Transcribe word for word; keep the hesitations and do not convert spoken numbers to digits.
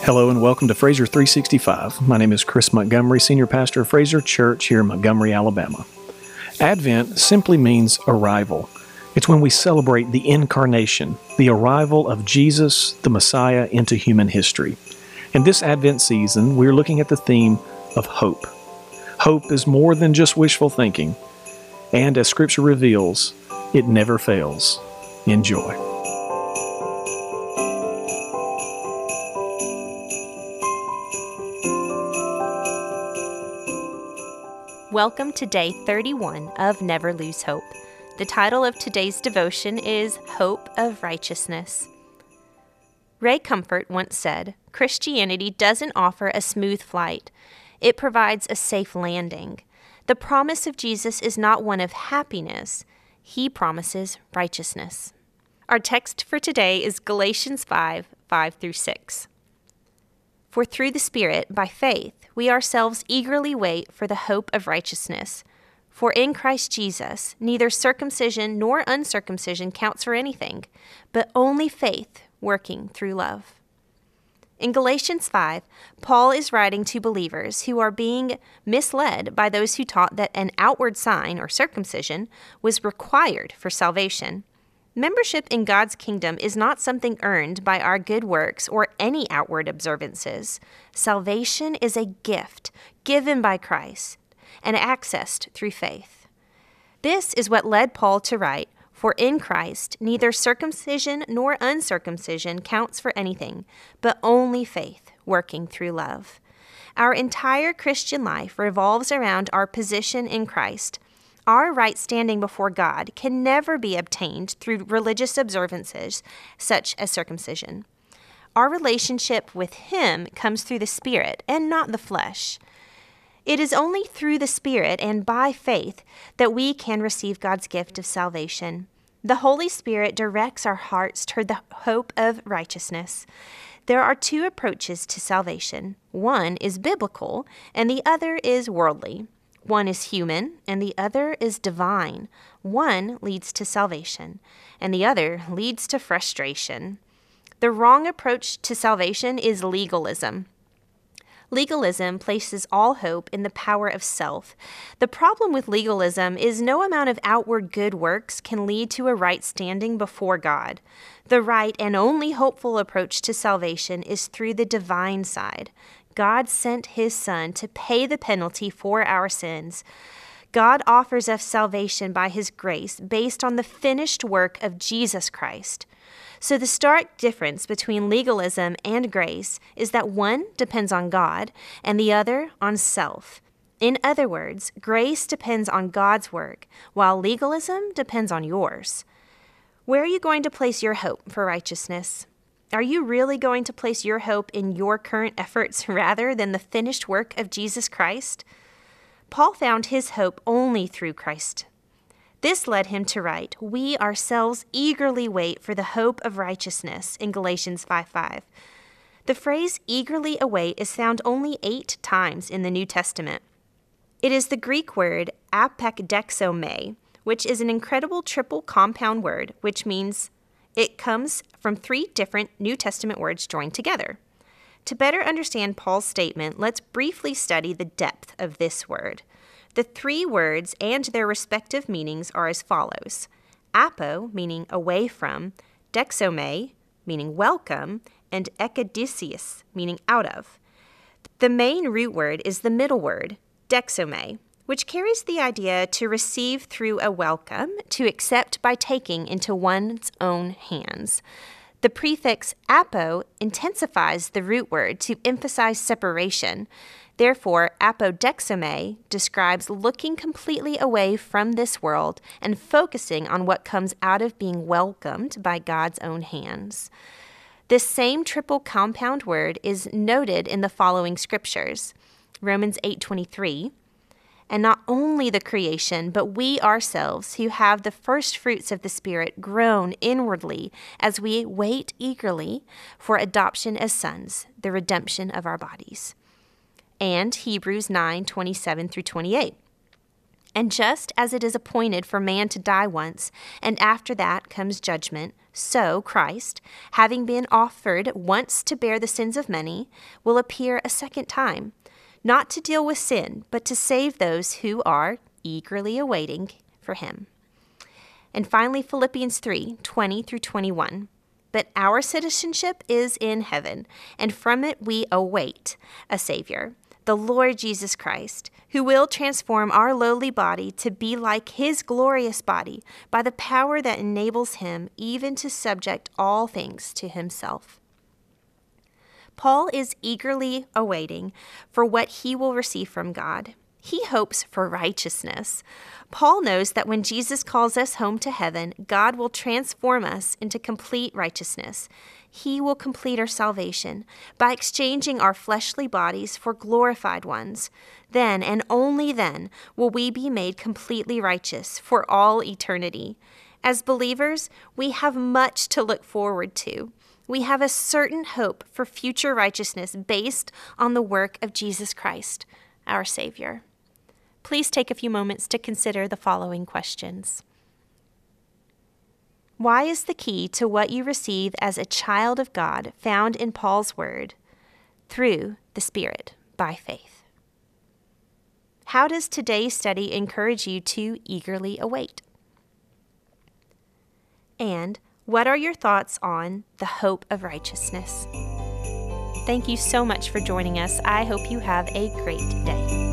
Hello and welcome to Fraser three sixty-five. My name is Chris Montgomery, Senior Pastor of Fraser Church here in Montgomery, Alabama. Advent simply means arrival. It's when we celebrate the incarnation, the arrival of Jesus, the Messiah, into human history. In this Advent season, we're looking at the theme of hope. Hope is more than just wishful thinking, and as Scripture reveals, it never fails. Enjoy. Welcome to day thirty-one of Never Lose Hope. The title of today's devotion is Hope of Righteousness. Ray Comfort once said, "Christianity doesn't offer a smooth flight. It provides a safe landing. The promise of Jesus is not one of happiness. He promises righteousness." Our text for today is Galatians five, five through six. For through the Spirit, by faith, we ourselves eagerly wait for the hope of righteousness. For in Christ Jesus, neither circumcision nor uncircumcision counts for anything, but only faith working through love. In Galatians five, Paul is writing to believers who are being misled by those who taught that an outward sign, or circumcision, was required for salvation. Membership in God's kingdom is not something earned by our good works or any outward observances. Salvation is a gift given by Christ and accessed through faith. This is what led Paul to write, "For in Christ neither circumcision nor uncircumcision counts for anything, but only faith working through love." Our entire Christian life revolves around our position in Christ. Our right standing before God can never be obtained through religious observances such as circumcision. Our relationship with Him comes through the Spirit and not the flesh. It is only through the Spirit and by faith that we can receive God's gift of salvation. The Holy Spirit directs our hearts toward the hope of righteousness. There are two approaches to salvation. One is biblical and the other is worldly. One is human, and the other is divine. One leads to salvation, and the other leads to frustration. The wrong approach to salvation is legalism. Legalism places all hope in the power of self. The problem with legalism is no amount of outward good works can lead to a right standing before God. The right and only hopeful approach to salvation is through the divine side. God sent His Son to pay the penalty for our sins. God offers us salvation by His grace based on the finished work of Jesus Christ. So the stark difference between legalism and grace is that one depends on God and the other on self. In other words, grace depends on God's work, while legalism depends on yours. Where are you going to place your hope for righteousness? Are you really going to place your hope in your current efforts rather than the finished work of Jesus Christ? Paul found his hope only through Christ. This led him to write, "We ourselves eagerly wait for the hope of righteousness" in Galatians five five. The phrase eagerly await is found only eight times in the New Testament. It is the Greek word apekdexome, which is an incredible triple compound word, which means it comes from three different New Testament words joined together. To better understand Paul's statement, let's briefly study the depth of this word. The three words and their respective meanings are as follows: apo, meaning away from; dexome, meaning welcome; and ekadisius, meaning out of. The main root word is the middle word, dexome, which carries the idea to receive through a welcome, to accept by taking into one's own hands. The prefix apo intensifies the root word to emphasize separation. Therefore, apodexome describes looking completely away from this world and focusing on what comes out of being welcomed by God's own hands. This same triple compound word is noted in the following scriptures: Romans eight twenty-three, "And not only the creation, but we ourselves, who have the first fruits of the Spirit, groan inwardly as we wait eagerly for adoption as sons, the redemption of our bodies." And Hebrews nine twenty-seven through twenty-eight. And just as it is appointed for man to die once, and after that comes judgment, so Christ, having been offered once to bear the sins of many, will appear a second time, not to deal with sin, but to save those who are eagerly awaiting for him. And finally, Philippians three, twenty through twenty-one. But our citizenship is in heaven, and from it we await a Savior, the Lord Jesus Christ, who will transform our lowly body to be like his glorious body by the power that enables him even to subject all things to himself. Paul is eagerly awaiting for what he will receive from God. He hopes for righteousness. Paul knows that when Jesus calls us home to heaven, God will transform us into complete righteousness. He will complete our salvation by exchanging our fleshly bodies for glorified ones. Then, and only then, will we be made completely righteous for all eternity. As believers, we have much to look forward to. We have a certain hope for future righteousness based on the work of Jesus Christ, our Savior. Please take a few moments to consider the following questions. Why is the key to what you receive as a child of God found in Paul's word? Through the Spirit, by faith. How does today's study encourage you to eagerly await? And what are your thoughts on the hope of righteousness? Thank you so much for joining us. I hope you have a great day.